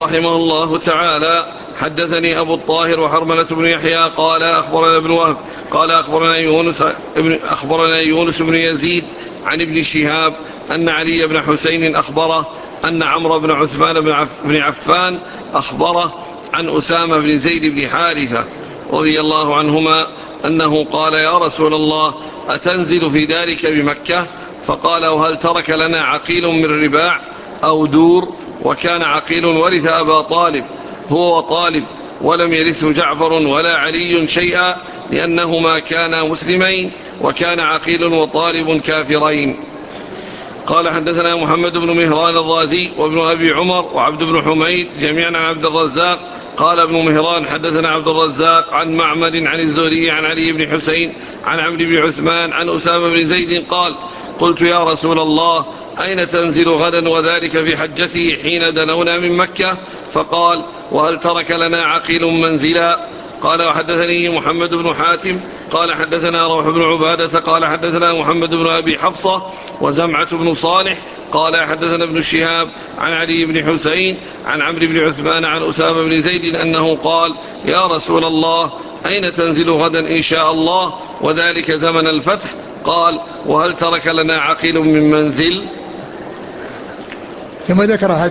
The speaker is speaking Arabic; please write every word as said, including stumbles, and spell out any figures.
رحمه الله تعالى حدثني أبو الطاهر وحرملة بن يحيى قال أخبرنا ابن وهب قال أخبرنا يونس, أخبرنا يونس بن يزيد عن ابن شهاب أن علي بن حسين أخبره أن عمرو بن عثمان بن عفان أخبره عن أسامة بن زيد بن حارثة رضي الله عنهما أنه قال يا رسول الله أتنزل في دارك بمكة؟ فقال وهل ترك لنا عقيل من رباع أو دور؟ وكان عقيل ورث أبا طالب هو وطالب ولم يرثه جعفر ولا علي شيئا لأنهما كانا مسلمين وكان عقيل وطالب كافرين. قال حدثنا محمد بن مهران الرازي وابن أبي عمر وعبد بن حميد جميعا عن عبد الرزاق قال ابن مهران حدثنا عبد الرزاق عن معمر عن الزهري عن علي بن حسين عن عمرو بن عثمان عن أسامة بن زيد قال قلت يا رسول الله أين تنزل غدا وذلك في حجته حين دنونا من مكة؟ فقال وهل ترك لنا عقيل منزلا؟ قال وحدثني محمد بن حاتم قال حدثنا روح بن عبادة قال حدثنا محمد بن أبي حفصة وزمعة بن صالح قال حدثنا ابن شهاب عن علي بن حسين عن عمرو بن عثمان عن أسامة بن زيد أنه قال يا رسول الله أين تنزل غدا إن شاء الله وذلك زمن الفتح؟ قال وهل ترك لنا عقيل من منزل؟ ثم ذكر